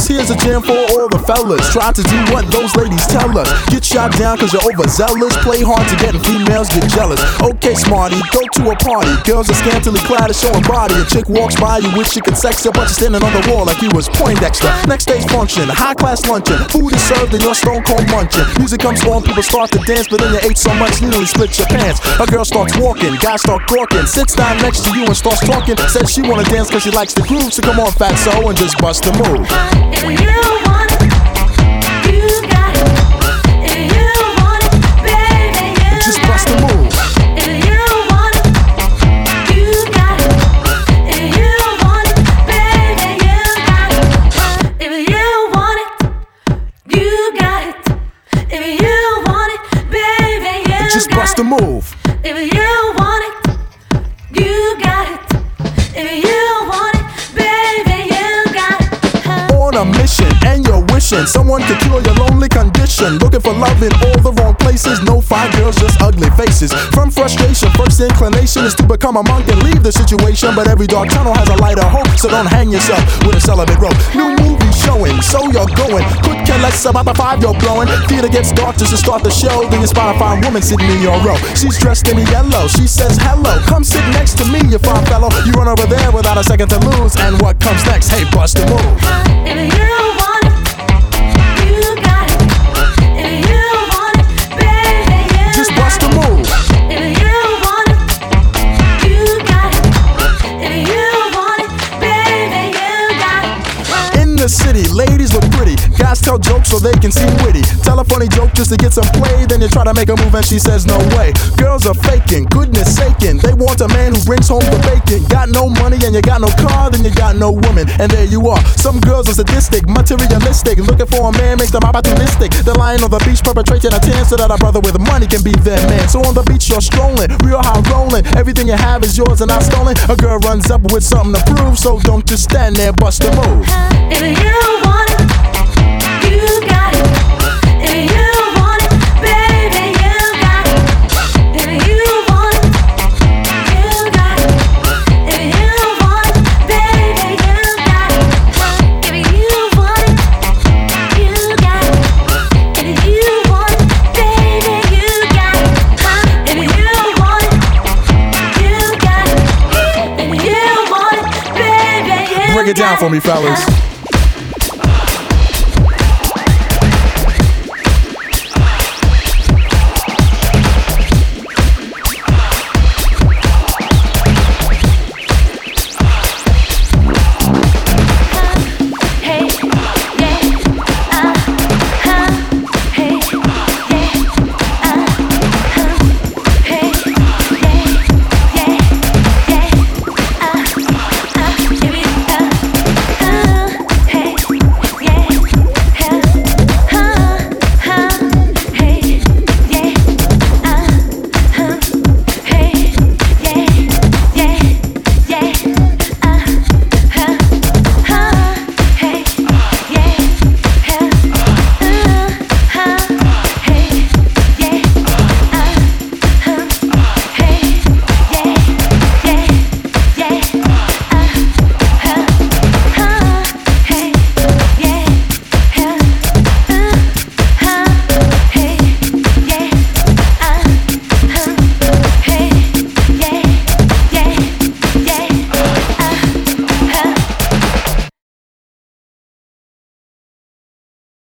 This here's a jam for all the fellas. Try to do what those ladies tell us. Get shot down cause you're overzealous. Play hard to get and females get jealous. Okay, smarty, go to a party. Girls are scantily clad and showing body. A chick walks by, you wish you could sex her, but you're standing on the wall like you was Poindexter. Next day's function, high class luncheon. Food is served and you're stone cold munching. Music comes on, people start to dance, but then you ate so much you nearly split your pants. A girl starts walking, guys start gawking. Sits down next to you and starts talking. Says she wanna dance cause she likes the groove. So come on, fatso, and just bust the move. If you want it, you got it. If you want it, baby, you just bust the move. If you want it, you got it. If you want it, baby, you got it. If you want it, you got it. If you want it, baby, you got it. Just bust the move. If you want it, you got it. If you want it, baby, you got it. On a mission, and you're wishing someone could cure your lonely condition. Looking for love in all the wrong places. No fine girls, just ugly faces. From frustration, first inclination is to become a monk and leave the situation. But every dark tunnel has a light of hope, so don't hang yourself with a celibate rope. New movie showing, so you're going. Could care less about the 5 you're blowing. Theater gets dark just to start the show. Then you spot a fine woman sitting in your row. She's dressed in yellow, she says hello. Come sit next to me, you fine fellow. You run over there without a second to lose. And what comes next? Hey, bust the move. If you want it, you got it. If you want it, baby, you just got bust the move. If you want it, you got it. If you want it, baby, you got it. In the city, ladies look pretty. Guys tell jokes so they can seem witty. Tell a funny joke just to get some play. Then you try to make a move and she says no way. Girls are faking, goodness saking. They want a man who brings home the bacon. Got no money and you got no car, then you got no woman. And there you are. Some girls are sadistic, materialistic. Looking for a man makes them opportunistic. They're lying on the beach perpetrating a tan so that a brother with money can be their man. So on the beach you're strolling, real high rolling. Everything you have is yours and not stolen. A girl runs up with something to prove, so don't just stand there, bust the move. If you want it, you got it. If you want it, baby, you got it. If you want it, you got it. If you want it, baby, you got it. If you want it, you got it. If you want it, baby, you got it. If you want it, you got it. If you want it, baby, you got it. Break it down for me, fellas.